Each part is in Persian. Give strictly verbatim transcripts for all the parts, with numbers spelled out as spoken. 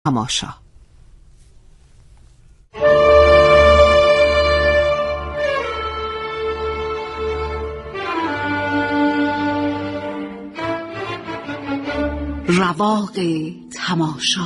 تماشا. رواق تماشا.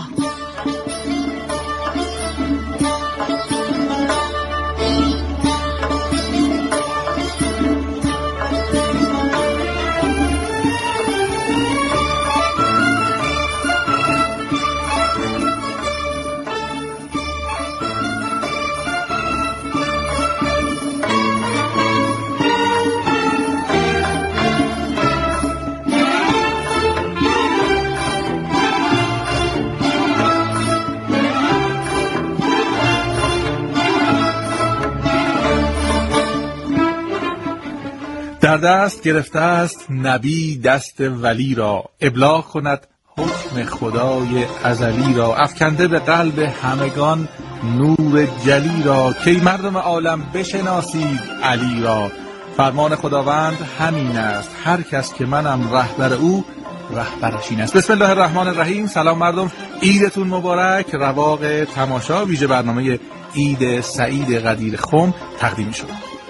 در دست گرفته است نبی دست ولی را، ابلاغ کند حکم خدای ازلی را. افکنده به قلب همگان نور جلی را، کی مردم عالم بشناسید علی را. فرمان خداوند همین است، هر کس که منم رهبر او رهبرش این است. بسم الله الرحمن الرحیم. سلام مردم، عیدتون مبارک. رواق تماشا ویژه برنامه عید سعید قدیر خم تقدیم شد.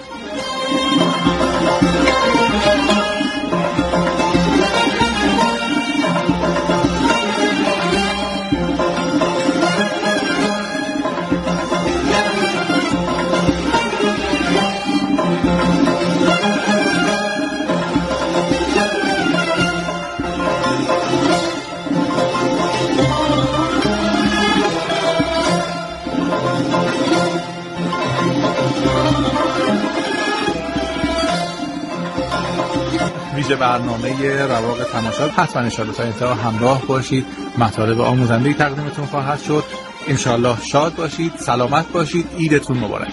ویژه برنامه رواق تماشا حتما انشاءالله تا انتها همراه باشید. مطالب آموزنده تقدیمتون خواهد شد. انشاءالله شاد باشید، سلامت باشید. عیدتون مبارک.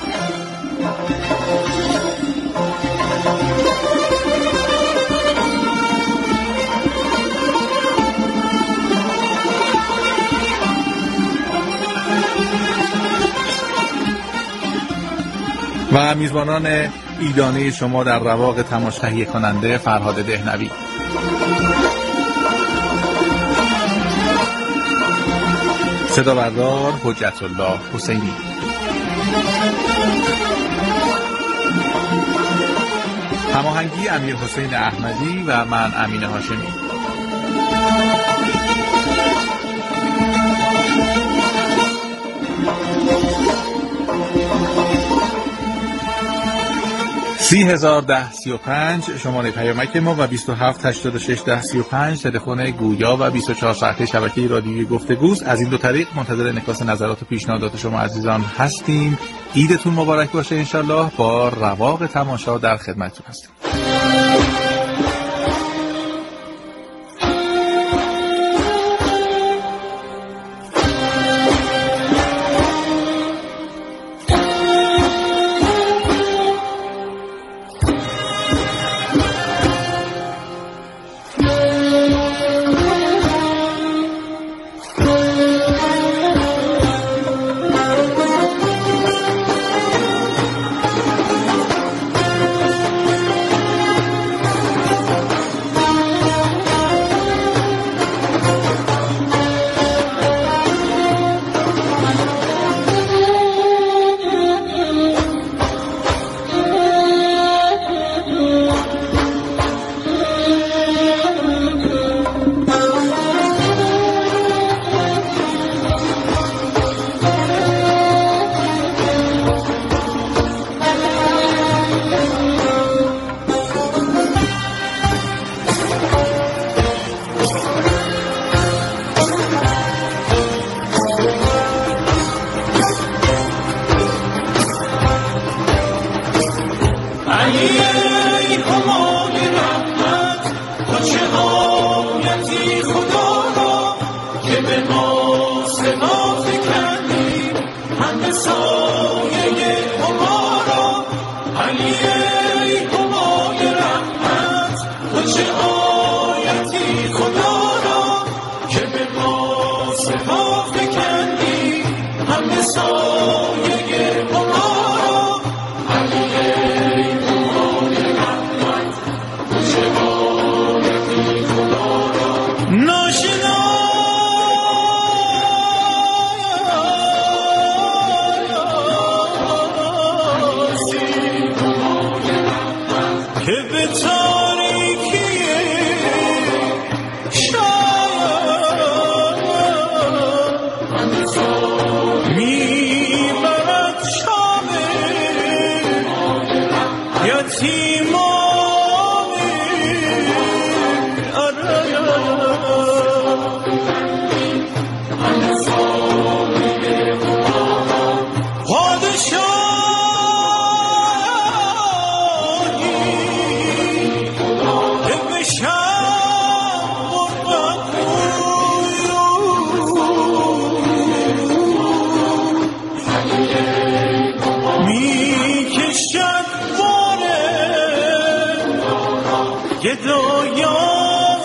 و میزبانان ایدانه شما در رواق تماشا تهیه کننده فرهاد دهنوی، صدا بردار حجت الله حسینی، هماهنگی امیر حسین احمدی و من امین هاشمی. سی هزار ده سی و پنج شماره پیامک ما و بیست و هفت هشتاد و شش ده سی و پنج تلفن گویا و بیست و چهار ساعته شبکه رادیویی گفتگوست. از این دو طریق منتظر انعکاس نظرات و پیشنهادات شما عزیزان هستیم. عیدتون مبارک باشه. انشالله با رواق تماشا در خدمتتون هستیم. گدایان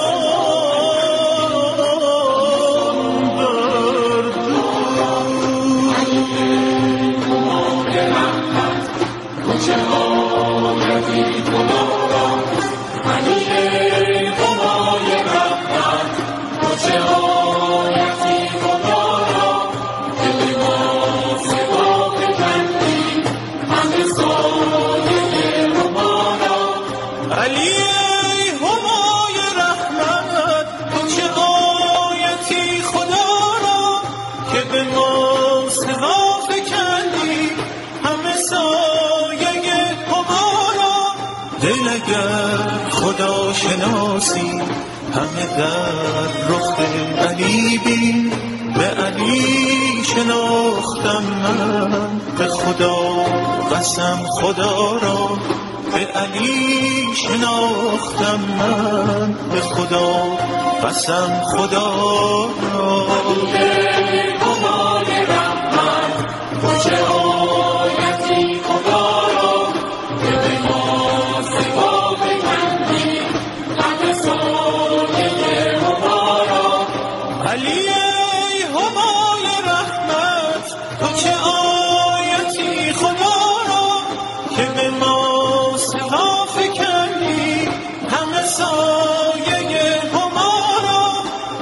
خدا شناسی همه در رخ علی بین، به علی شناختم من به خدا قسم خدا را، به علی شناختم من به خدا قسم خدا را. علی همای رحمت کجا آیتی خدا را، که به ما سوا بکندی همه سایه همارا. علی همای رحمت کجا آیتی خدا را، که به ما سوا بکندی همه سایه همارا.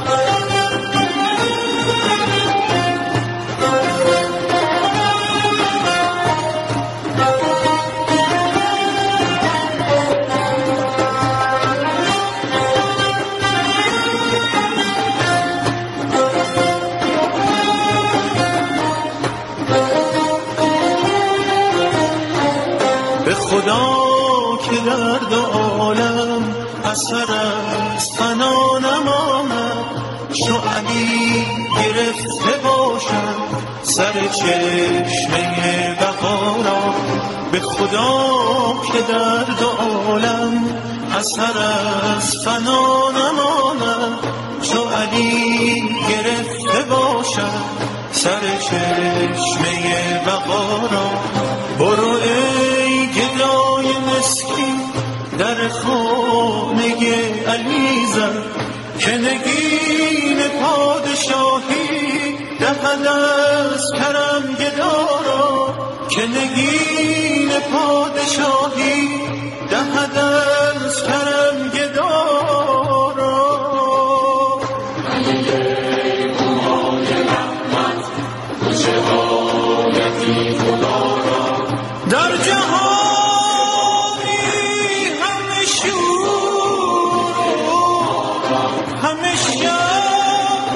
به خدا که در دو عالم اثر از فنا نماند، چو علی گرفته باشد سر چشمه بقا را. به خدا که در دو عالم اثر از فنا نماند، چو علی گرفته باشد سر چشمه بقا را. برو ای گدای مسکین در خانه علی زن، که نگین پادشاهی دهد از کرم گدا را، که نگین پادشاهی دهد از کرم گدا را. علی همای رحمت کجا آیتی خدا را، در جهانی همه شور همه شب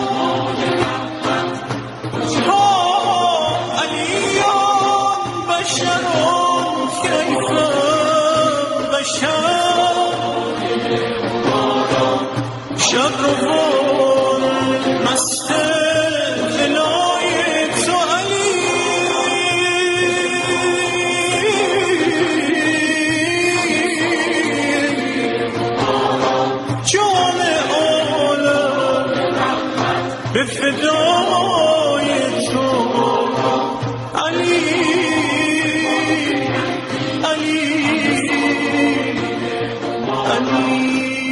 ها علیان بشران کیف بشر شرون مست جلای تو علی. جان عالم به فدای تو علی علی علی.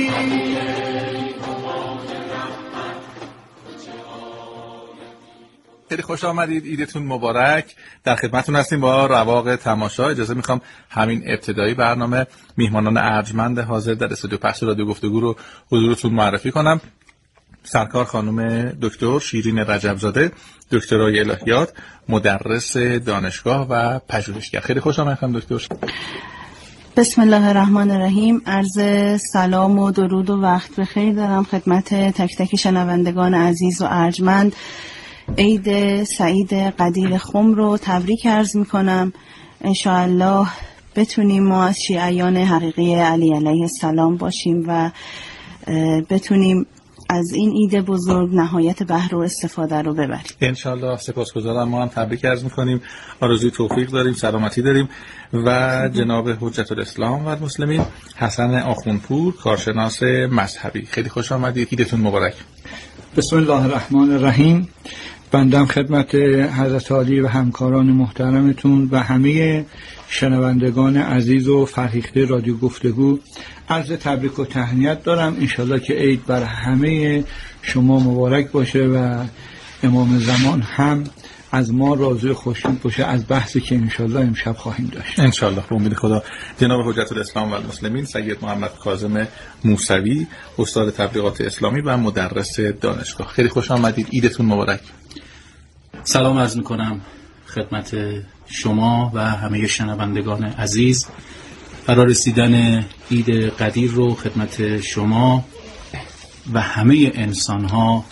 خیلی خوش آمدید، عیدتون مبارک. در خدمتتون هستیم با رواق تماشا. اجازه میخوام همین ابتدایی برنامه میهمانان ارجمند حاضر در استودیو پخش رادیو گفتگو رو حضورتون معرفی کنم. سرکار خانم دکتر شیرین رجبزاده، دکترای الهیات، مدرس دانشگاه و پژوهشگر. خیلی خوش آمدید خانم دکتر. بسم الله الرحمن الرحیم. عرض سلام و درود و وقت بخیر دارم خدمت تک تک شنوندگان عزیز و ارجمند. عید سعید قدیر خم رو تبریک عرض میکنم. انشاءالله بتونیم ما از شیعیان حقیقی علی علیه السلام باشیم و بتونیم از این عید بزرگ نهایت بهره و استفاده رو ببریم انشالله. سپاسگزارم. ما هم تبریک عرض میکنیم، آرزوی توفیق داریم، سلامتی داریم. و جناب حجت الاسلام و المسلمین حسن آخونپور، کارشناس مذهبی، خیلی خوش آمدید، عیدتون مبارک. بسم الله الرحمن الرحیم. بندم خدمت حضرت عالی و همکاران محترمتون و همه شنوندگان عزیز و فرهیخته رادیو گفتگو عرض تبریک و تهنیت دارم. انشالله که عید بر همه شما مبارک باشه و امام زمان هم از ما راضی خوشنود باشه از بحثی که انشالله امشب خواهیم داشت. انشالله به امید خدا. جناب حجت الاسلام و المسلمین سید محمد کاظم موسوی، استاد تبلیغات اسلامی و مدرس دانشگاه، خیلی خوش آمدید. عیدتون مبارک. سلام عرض میکنم خدمت شما و همه شنوندگان عزیز. برای رسیدن عید قدیر رو خدمت شما و همه انسان ها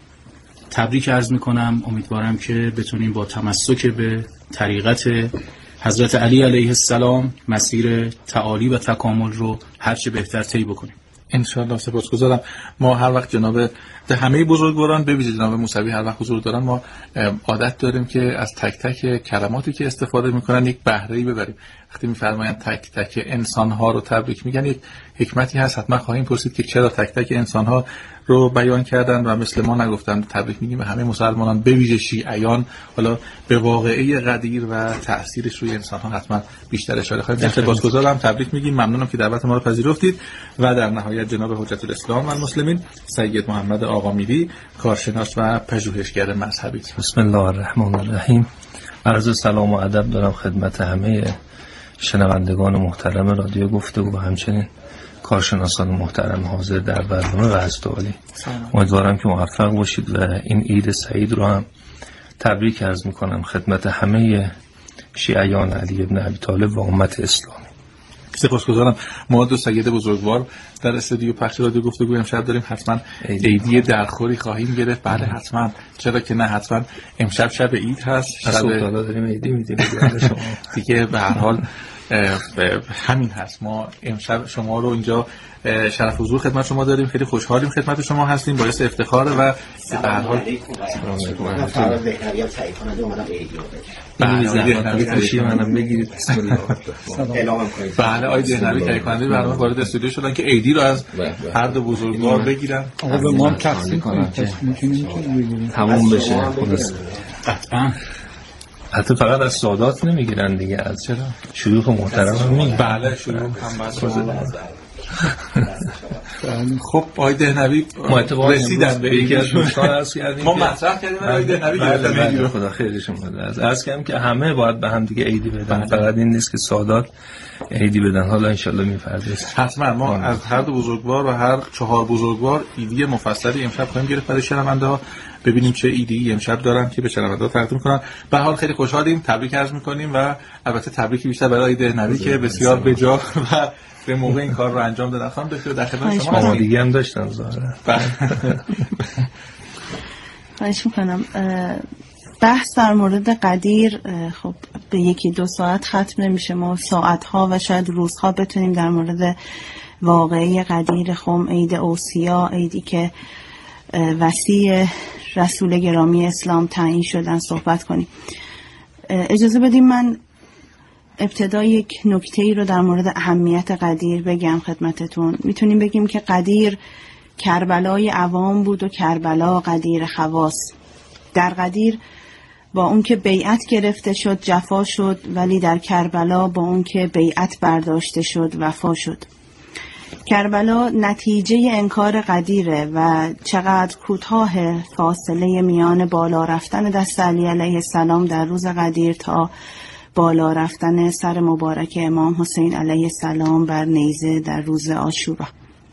تبریک عرض میکنم. امیدوارم که بتونیم با تمسک به طریقت حضرت علی علیه السلام مسیر تعالی و تکامل رو هرچه بهتر طی بکنیم. انشالله. سپاسگزارم. ما هر وقت جناب همه بزرگواران به ویژه جناب موسوی هر وقت حضور دارن، ما عادت داریم که از تک تک کلماتی که استفاده میکنن یک بهره‌ای ببریم. وقتی میفرمایند تک تک انسان‌ها رو تبریک میگن، یک حکمتی هست. حتما خواهیم پرسید که چرا تک تک انسان‌ها رو بیان کردن و مثل ما نگفتن تبریک میگیم به همه مسلمانان، به ویژه شیعیان. حالا به واقعه قدیر و تأثیرش روی انسان‌ها حتما بیشتر اشاره خواهیم کرد. سپاسگزارم، تبریک میگیم. ممنونم که دعوت ما رو پذیرفتید. و در نهایت جناب حجت الاسلام و المسلمین سید محمد آقامیری، کارشناس و پژوهشگر مذهبی. بسم الله الرحمن الرحیم. عرض سلام و ادب دارم خدمت همه شنوندگان محترم رادیو گفتگو و همچنین کارشناسان محترم حاضر در برنامه و حضرت عالی. امیدوارم که موفق باشید و این عید سعید رو هم تبریک عرض میکنم خدمت همه شیعیان علی ابن ابی طالب و امت اسلامی. سپاسگزارم. ما دو سید بزرگوار در استودیو پخش رادیو گفتگو امشب داریم. حتما عیدی درخوری خواهیم گرفت. بله حتما، چرا که نه، حتما. امشب شب عید هست، شب داریم عیدی میدیم دیگه. به هر حال همین هست. ما امشب شما رو اینجا شرف حضور خدمت شما داریم. خیلی خوشحالیم خدمت شما هستیم، باعث افتخاره و به هر حال منم بگیرید. بسم الله. بله آقای دهنوی تهیه کننده برنامه وارد استودیو شدن که عیدی رو از هر دو بزرگوار بگیرن. آقا به ما هم تقسیم کنید، تموم بشه. قطعا. حتی فقط از سادات نمیگیرن دیگه، از چرا شیوخ محترم هم میگیرن. بله شیوخ هم باید. خب آقای دهنوی رسیدن به یکی از دوستان عرض کردیم، ما مطرح کردیم آقای دهنوی گرفتن. خدا خیرشون بده. از عرض کردم که همه باید به هم دیگه عیدی بدن، فقط این نیست که سادات عیدی بدن. حالا انشالله میپردازیم. حتما ما از هر دو بزرگوار و هر چهار بزرگوار عیدی مفصلی امشب خواهیم گرفت برای شنونده ها، ببینیم چه ایده‌ای امشب دارن که به شنونده ها تقدیم کنن. به هر حال خیلی خوشحالیم، تبریک عرض می‌کنیم و البته تبریک بیشتر برای دهنوی که بسیار بجا و به موقع این کار رو انجام دادن. خانم دکتر در خدمت شما هستیم. دیگه هم داشتن ظاهرا. خواهش می‌کنم. بحث در مورد قدیر خب به یکی دو ساعت ختم نمیشه. ما ساعت‌ها و شاید روزها بتونیم در مورد واقعه قدیر خم، عید اوصیا، عیدی که وصی رسول گرامی اسلام تعیین شدن صحبت کنیم. اجازه بدیم من ابتدا یک نکته‌ای رو در مورد اهمیت قدیر بگم خدمتتون. میتونیم بگیم که قدیر کربلای عوام بود و کربلا قدیر خواص. در قدیر با اون که بیعت گرفته شد جفا شد، ولی در کربلا با اون که بیعت برداشته شد وفا شد. کربلا نتیجه انکار قدیره و چقدر کوتاه فاصله میان بالا رفتن دست علی علیه السلام در روز قدیر تا بالا رفتن سر مبارک امام حسین علیه السلام بر نیزه در روز عاشورا.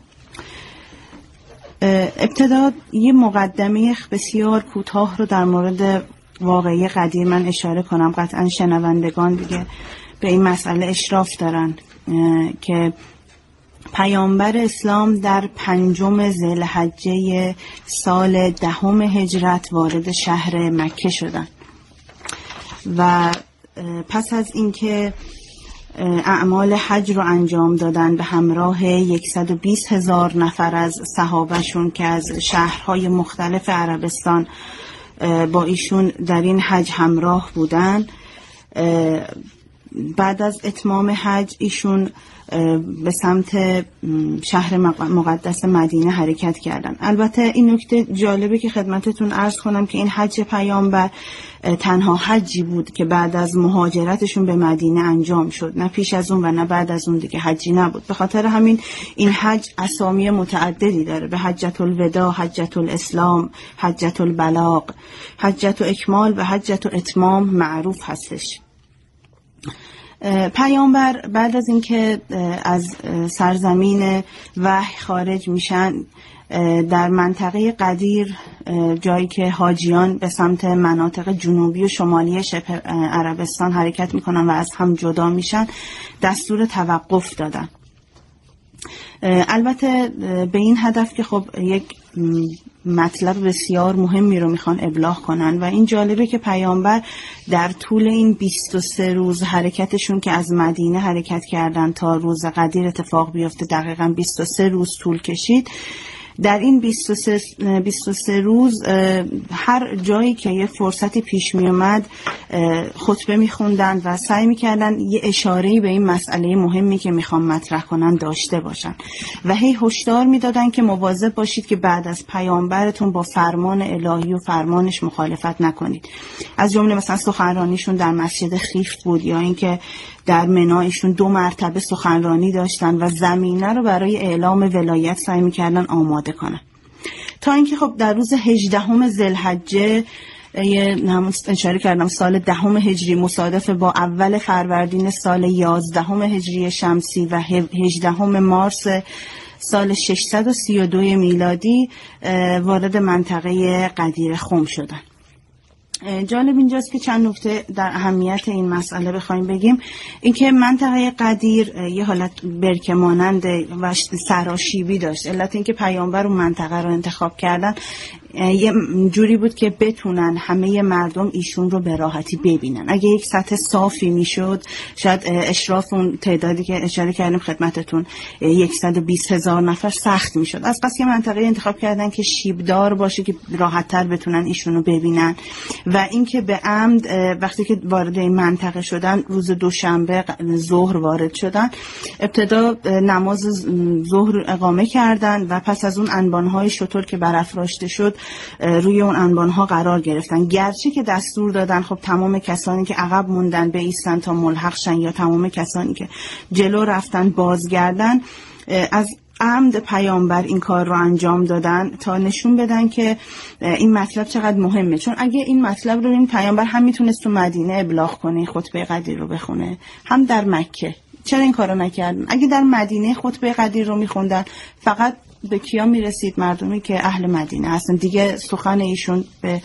ابتدا یه مقدمه بسیار کوتاه رو در مورد واقعی قدیر من اشاره کنم. قطعا شنوندگان دیگه به این مسئله اشراف دارن که پیامبر اسلام در پنجم ذوالحجه سال دهم هجرت وارد شهر مکه شدند و پس از اینکه اعمال حج رو انجام دادن به همراه صد و بیست هزار نفر از صحابهشون که از شهرهای مختلف عربستان با ایشون در این حج همراه بودن، بعد از اتمام حج ایشون به سمت شهر مقدس مدینه حرکت کردن. البته این نکته جالبه که خدمتتون عرض کنم که این حج پیامبر تنها حجی بود که بعد از مهاجرتشون به مدینه انجام شد، نه پیش از اون و نه بعد از اون دیگه حجی نبود. به خاطر همین این حج اسامی متعددی داره، به حجت الوداع، حجت الاسلام، حجت البلاغ، حجت اکمال و حجت اتمام معروف هستش. پیامبر بعد از اینکه از سرزمین وحی خارج میشن در منطقه قدیر، جایی که حاجیان به سمت مناطق جنوبی و شمالی شبه عربستان حرکت میکنن و از هم جدا میشن، دستور توقف دادن. البته به این هدف که خب یک مطلب بسیار مهمی رو میخوان ابلاغ کنن و این جالبه که پیامبر در طول این بیست و سه روز حرکتشون که از مدینه حرکت کردن تا روز قدیر اتفاق بیفته دقیقاً بیست و سه روز طول کشید. در این بیست و سه روز هر جایی که یه فرصتی پیش می اومد خطبه می خوندن و سعی می کردن یه اشاره‌ای به این مسئله مهمی که میخوام مطرح کنن داشته باشن و هی هشدار می دادن که مواظب باشید که بعد از پیامبرتون با فرمان الهی و فرمانش مخالفت نکنید. از جمله مثلا سخنرانیشون در مسجد خیفت بود یا اینکه در منایشون دو مرتبه سخنرانی داشتن و زمینه رو برای اعلام ولایت سعی می‌کردن آماده کنن، تا اینکه خب در روز هجدهم ذوالحجه، همون اشاره کردم سال دهم هجری مصادف با اول فروردین سال یازدهم هجری شمسی و هجدهم مارس سال ششصد و سی و دو میلادی وارد منطقه قدیر خم شدن. جالب اینجاست که چند نکته در اهمیت این مسئله بخوایم بگیم. اینکه منطقه قدیر یه حالت برکه مانند و سراشیبی داشت. علت اینکه پیامبر اون منطقه رو انتخاب کردن یه جوری بود که بتونن همه مردم ایشون رو به راحتی ببینن. اگه یک سطح صافی میشد شاید اشراف اون تعدادی که اشاره کردیم خدمتتون صد و بیست هزار نفر سخت میشد. از پس یه منطقه انتخاب کردن که شیبدار باشه که راحت‌تر بتونن ایشون رو ببینن و اینکه به عمد وقتی که وارد این منطقه شدن روز دوشنبه ظهر وارد شدن، ابتدا نماز ظهر اقامه کردن و پس از اون انبان‌های شتر که برافراشته شد روی اون انبان‌ها قرار گرفتن. گرچه که دستور دادن خب تمام کسانی که عقب موندن بایستن تا ملحق شن یا تمام کسانی که جلو رفتن بازگردن، از عمد پیامبر این کار رو انجام دادن تا نشون بدن که این مطلب چقدر مهمه. چون اگه این مطلب رو این پیامبر هم میتونست تو مدینه ابلاغ کنه، خطبه قدیر رو بخونه، هم در مکه، چرا این کارو نکردن؟ اگه در مدینه خطبه قدیر رو میخوندن فقط به کیا میرسید؟ مردمی که اهل مدینه هستن دیگه. سخن ایشون به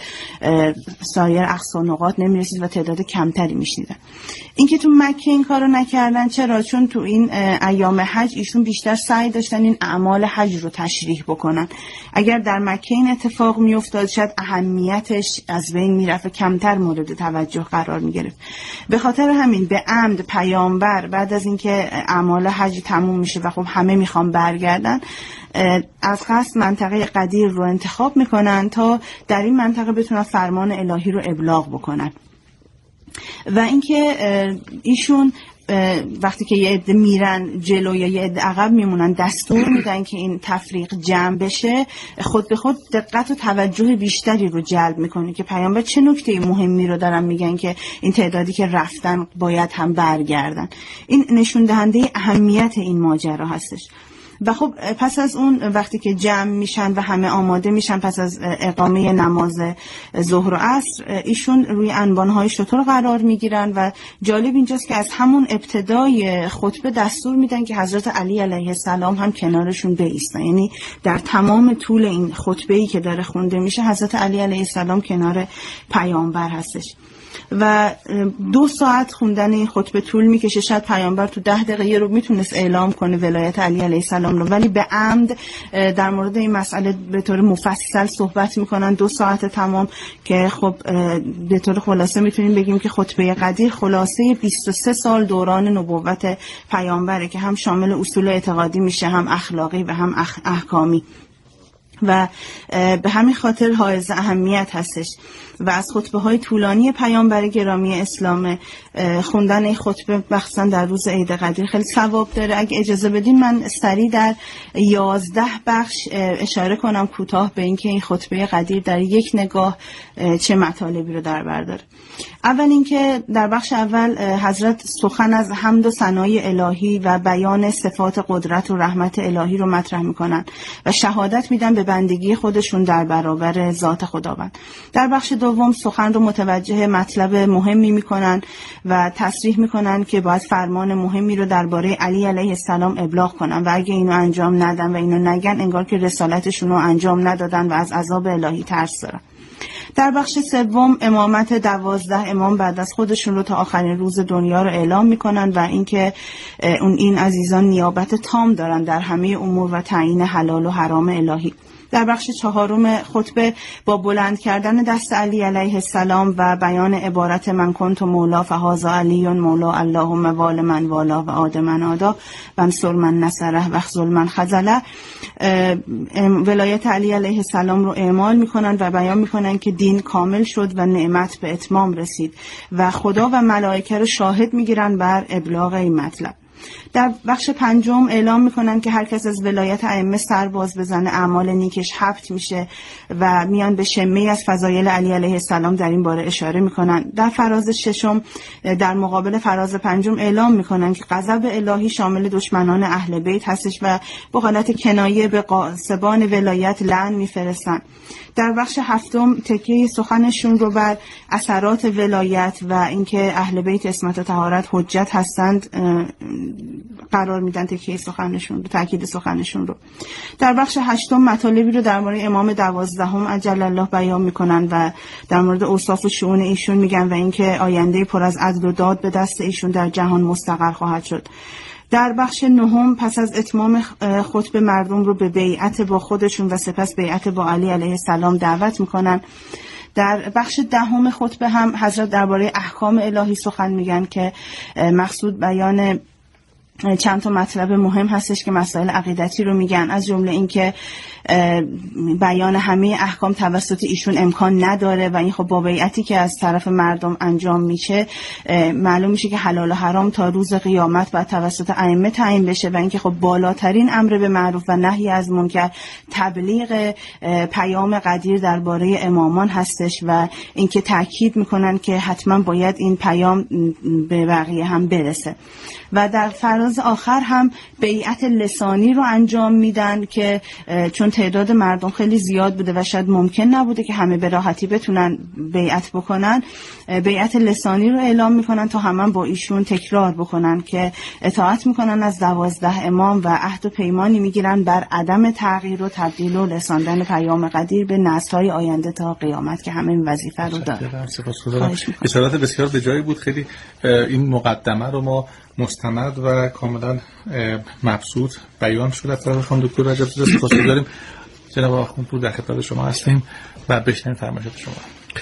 سایر اقصا نقاط نمیرسید و تعداد کمتری میشنیدن. اینکه تو مکه این کارو نکردن چرا؟ چون تو این ایام حج ایشون بیشتر سعی داشتن این اعمال حج رو تشریح بکنن. اگر در مکه این اتفاق میافتاد شاید اهمیتش از بین میرفت و کمتر مورد توجه قرار میگرفت. به خاطر همین به عمد پیامبر بعد از اینکه اعمال حج تموم میشه و خب همه میخوان برگردن، از قصد منطقه قدیر رو انتخاب میکنن تا در این منطقه بتونن فرمان الهی رو ابلاغ بکنن. و اینکه ایشون وقتی که یه عده میرن جلو یا یه عده عقب میمونن دستور میدن که این تفریق جمع بشه، خود به خود دقت و توجه بیشتری رو جلب میکنه که پیامبر چه نکته مهمی رو دارن میگن که این تعدادی که رفتن باید هم برگردن. این نشون دهنده اهمیت این ماجرا هستش. و خب پس از اون وقتی که جمع میشن و همه آماده میشن پس از اقامه نماز ظهر و عصر، ایشون روی انبانهای شتر قرار میگیرن و جالب اینجاست که از همون ابتدای خطبه دستور میدن که حضرت علی علیه السلام هم کنارشون بایستن. یعنی در تمام طول این خطبه‌ای که داره خونده میشه حضرت علی علیه السلام کنار پیامبر هستش و دو ساعت خوندن این خطبه طول میکشه. شاید پیامبر تو ده دقیقه رو میتونست اعلام کنه ولایت علی علیه السلام رو، ولی به عمد در مورد این مسئله به طور مفصل صحبت میکنن دو ساعت تمام که خب به طور خلاصه میتونیم بگیم که خطبه قدیر خلاصه بیست و سه سال دوران نبوت پیامبره که هم شامل اصول اعتقادی میشه، هم اخلاقی و هم اح- احکامی. و به همین خاطر حائز اهمیت هستش و از خطبه های طولانی پیامبر گرامی اسلام خوندن این خطبه مخصوصا در روز عید قدیر خیلی ثواب داره. اگه اجازه بدین من سریع در یازده بخش اشاره کنم کوتاه به اینکه این خطبه قدیر در یک نگاه چه مطالبی رو در بر داره. اول اینکه در بخش اول حضرت سخن از حمد و ثنای الهی و بیان صفات قدرت و رحمت الهی رو مطرح میکنن و شهادت میدن به بندگی خودشون در برابر ذات خداوند. در بخش دوم سخن رو متوجه مطلب مهمی میکنن و تصریح میکنن که باید فرمان مهمی رو درباره علی علیه السلام ابلاغ کنن و اگه اینو انجام ندن و اینو نگن انگار که رسالتشون رو انجام ندادن و از عذاب الهی ترس دارن. در بخش سوم امامت دوازده امام بعد از خودشون رو تا آخرین روز دنیا رو اعلام میکنن و اینکه اون این عزیزان نیابت تام دارن در همه امور و تعیین حلال و حرام الهی. در بخش چهارم خطبه با بلند کردن دست علی علیه السلام و بیان عبارت من کنت مولا فهذا علی مولا اللهم وال من والا و عاد من عادا و انصر من نصره و اخذل من خذله ولایت علی علیه السلام رو اعمال میکنن و بیان میکنن که دین کامل شد و نعمت به اتمام رسید و خدا و ملائکه رو شاهد میگیرن بر ابلاغ این مطلب. در بخش پنجم اعلام میکنن که هر کس از ولایت ائمه سر باز بزنه اعمال نیکش حبط میشه و میان به شمه از فضایل علی علیه السلام در این باره اشاره میکنن. در فراز ششم در مقابل فراز پنجم اعلام میکنن که غضب الهی شامل دشمنان اهل بیت هستش و به حالت کنایه به قاسبان ولایت لعن میفرستن. در بخش هفتم تکیه سخنشون رو بر اثرات ولایت و اینکه اهل بیت عصمت و طهارت حجت هستند قرار میدن تکیه سخنشون رو، تاکید سخنشون رو. در بخش هشتم مطالبی رو درباره امام دوازدهم عجل الله بیان میکنن و در مورد اوصاف و شؤون ایشون میگن و اینکه آینده پر از عدل و داد به دست ایشون در جهان مستقر خواهد شد. در بخش نهم پس از اتمام خطبه مردم رو به بیعت با خودشون و سپس بیعت با علی علیه السلام دعوت میکنن. در بخش دهم خطبه هم حضرت درباره احکام الهی سخن میگن که مقصود بیان چند تا مطلب مهم هستش که مسائل عقیدتی رو میگن، از جمله اینکه بیان همه احکام توسط ایشون امکان نداره و این خب با بیعتی که از طرف مردم انجام میشه معلوم میشه که حلال و حرام تا روز قیامت باید توسط ائمه تعیین بشه و اینکه خب بالاترین امر به معروف و نهی از منکر تبلیغ پیام قدیر درباره امامان هستش و اینکه تاکید میکنن که حتما باید این پیام به بقیه هم برسه. و در فراز آخر هم بیعت لسانی رو انجام میدن که چون تعداد مردم خیلی زیاد بوده و شاید ممکن نبوده که همه به راحتی بتونن بیعت بکنن، بیعت لسانی رو اعلام میکنن تا همه با ایشون تکرار بکنن که اطاعت میکنن از دوازده امام و عهد و پیمانی میگیرن بر عدم تغییر و تبدیل و رساندن پیام قدیر به نسل‌های آینده تا قیامت که همه این وظیفه رو دارن. اشارات بسیار به جایی بود. خیلی این مقدمه رو ما مستند و کاملا مبسوط بیان شد از طرف خانم دکتر رجب زاده. سپاسگزاریم. جناب آقای پور در خدمت شما هستیم و بشنویم فرمایشات شما.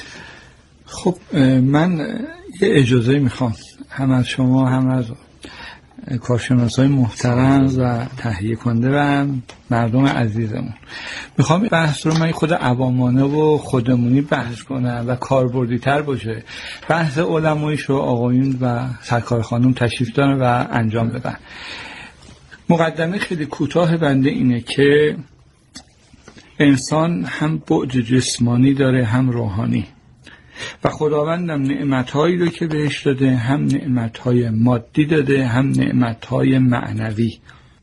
خب من یه اجازه میخوام هم از شما هم از کارشناسای محترم و تهیه کننده و مردم عزیزمون میخوام بحث رو من خود عوامانه و خودمونی بحث کنم و کاربردی تر باشه. بحث علماییش رو آقایون و سرکار خانم تشریف دارن و انجام بدن. مقدمه خیلی کوتاه بنده اینه که انسان هم بعد جسمانی داره هم روحانی و خداوندم نعمت‌هایی رو که بهش داده هم نعمت‌های مادی داده هم نعمت‌های معنوی.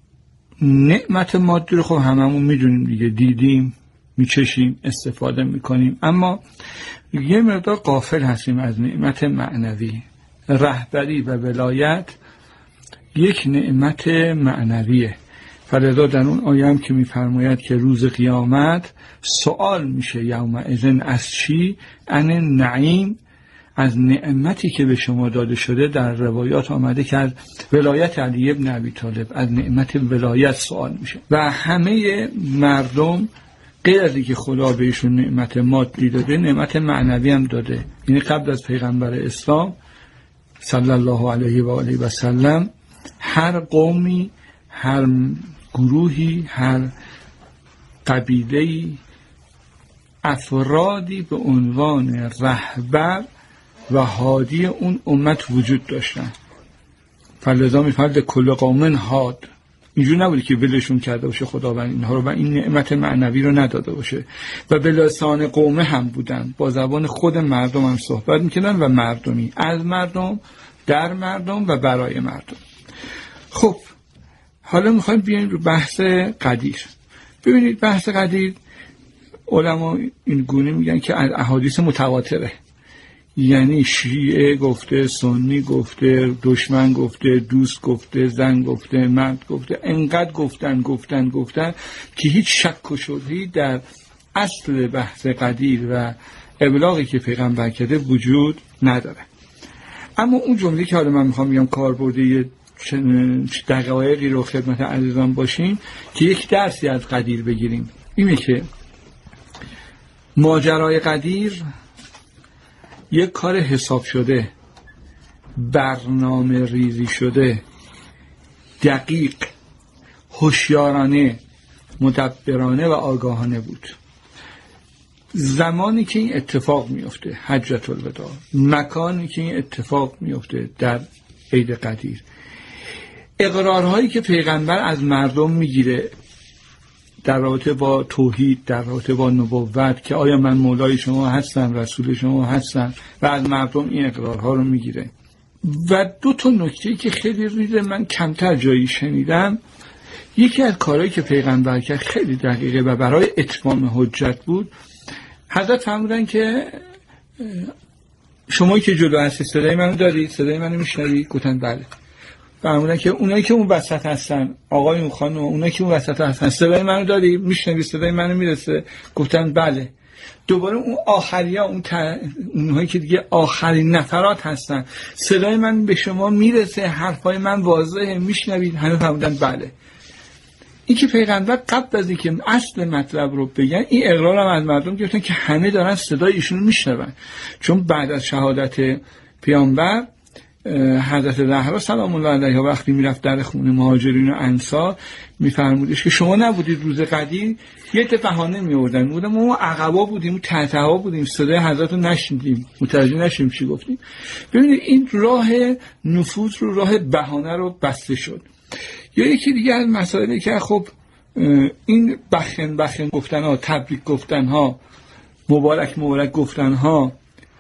نعمت مادی رو خب هممون میدونیم دیگه، دیدیم، میچشیم، استفاده میکنیم، اما یه مقدار غافل هستیم از نعمت معنوی. رهبری و ولایت یک نعمت معنویه. فلذا در اون آیه هم که میفرماید که روز قیامت سوال میشه یومئذ از چی؟ ان نعیم، از نعمتی که به شما داده شده. در روایات آمده که از ولایت علی ابن ابی طالب، از نعمت ولایت سوال میشه و همه مردم غیر از اینکه خدا بهشون نعمت مادی داده نعمت معنوی هم داده. یعنی قبل از پیغمبر اسلام صلی الله علیه و آله و سلم هر قومی، هر گروهی، هر قبیله‌ای افرادی به عنوان رهبر و هادی اون امت وجود داشتن. فلذا میفرد کل قوم هاد، اینجور نبوده که ولشون کرده باشه خداوند اینها رو و این نعمت معنوی رو نداده باشه و به لسان قومه هم بودن، با زبان خود مردم هم صحبت میکنن و مردمی، از مردم، در مردم و برای مردم. خب حالا میخوایم بیایم رو بحث قدیر. ببینید بحث قدیر علما این گونه میگن که از احادیث متواتره، یعنی شیعه گفته، سنی گفته، دشمن گفته، دوست گفته، زن گفته، مرد گفته، انقدر گفتن گفتن گفتن که هیچ شک و شبهه‌ای در اصل بحث قدیر و ابلاغی که پیغمبر کرده وجود نداره. اما اون جمله که حالا من میخوام بگم کاربردی دقایقی رو خدمت عزیزان باشیم که یک درسی از قدیر بگیریم، اینه که ماجرای قدیر یک کار حساب شده، برنامه ریزی شده، دقیق، هوشیارانه، مدبرانه و آگاهانه بود. زمانی که این اتفاق میفته، حجة الوداع، مکانی که این اتفاق میفته در عید قدیر، اقرارهایی که پیغمبر از مردم میگیره در رابطه با توحید، در رابطه با نبوت که آیا من مولای شما هستم، رسول شما هستم، و از مردم این اقرارها رو میگیره. و دو تا نکته که خیلی ریزه من کمتر جایی شنیدم، یکی از کارهایی که پیغمبر کرد خیلی دقیقه و برای اتمام حجت بود. حضرت فرمودن که شما که جلو هستی صدای منو دارید، صدای منو میشنوید؟ گفتن بله. فرمودن که اونایی که اون وسط هستن، آقایون خانم، اونایی که اون وسط هستن صدای منو داری؟ میشنوی؟ صدای منو میرسه؟ گفتن بله. دوباره اون آخریا، اون ت... اونهایی که دیگه آخرین نفرات هستن، صدای من به شما میرسه؟ حرفای من واضحه؟ میشنوید؟ همه فرمودن بله. این که پیغمبر قبل از اینکه اصل مطلب رو بگن این اقرار هم از مردم گرفتن که همه دارن صدای ایشون رو میشنون. چون بعد از شهادت پیامبر حضرت زهرا سلام الله علیها وقتی میرفت در خونه مهاجرین و انصار میفرمودش که شما نبودید روز قدیر؟ یه تا بهانه میوردن، میگفتن ما عقبا بودیم، ما تحتها بودیم، صدای حضرت رو نشنیدیم، متوجه نشیم چی گفتیم. ببینید این راه نفوذ رو، راه بهانه رو بسته شد. یا یکی دیگه از مسائلی که خب این بخن بخن گفتن ها، تبریک گفتن ها، مبارک مبارک گفتن ها،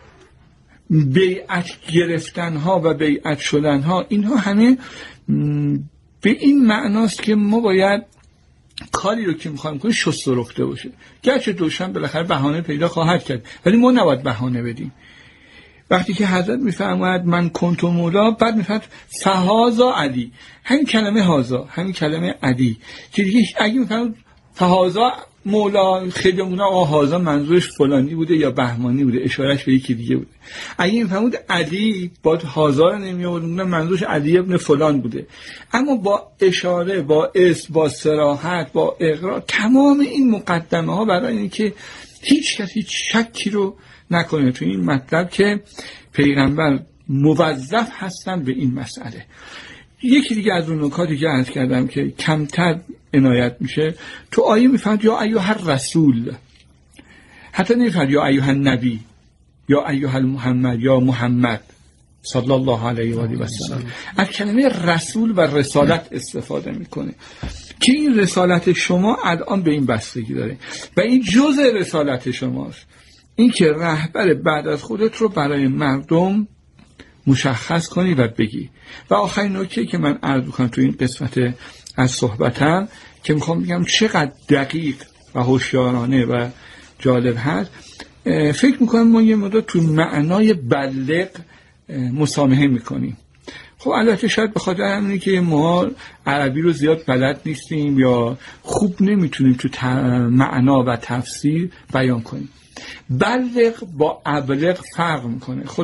بیعت گرفتن ها و بیعت شدن ها، اینها همه به این معناست که ما باید کاری رو که میخوایم کنیم شست و رفته باشه. گرچه دوشم بالاخره بهانه پیدا خواهد کرد، ولی ما نباید بهانه بدیم. وقتی که حضرت میفرماید من کنت مولا، بعد میفرماید فهازا علی، همین کلمه هازا، همین کلمه علی که دیگه اگه میفرماید فهازا مولا، خیلی مولا آقا هازا منظورش فلانی بوده یا بهمانی بوده، اشارش به یکی دیگه بوده. اگه میفرمود علی، با هازا رو نمی آورد، منظورش علی ابن فلان بوده. اما با اشاره، با اسم، با صراحت، با اقرار، تمام این مقدمه ها برای اینکه هیچ کسی هیچ شکی رو نکنه تو این مطلب که پیغمبر موظف هستن به این مسئله. یکی دیگه از اون نکاتی که عرض کردم که کمتر عنایت میشه، تو آیه میفرد یا ایها الرسول، حتی نمیفرد یا ایها النبی یا ایها المحمد یا محمد صلی الله علیه و آله و سلم، از کلمه رسول و رسالت استفاده میکنه که این رسالت شما الان به این بستگی داره و این جزء رسالت شماست، این که رهبر بعد از خودت رو برای مردم مشخص کنی و بگی. و آخرین نکته که من عرض می‌کنم تو این قسمت از صحبتم که میخوام بگم چقدر دقیق و هوشیارانه و جالب هست، فکر میکنم ما یه مدت تو معنای بلغ مسامحه میکنیم. خب البته شاید به خاطر همینه که ما عربی رو زیاد بلد نیستیم یا خوب نمیتونیم تو معنا و تفسیر بیان کنیم. بلغ با ابلغ فرق میکنه.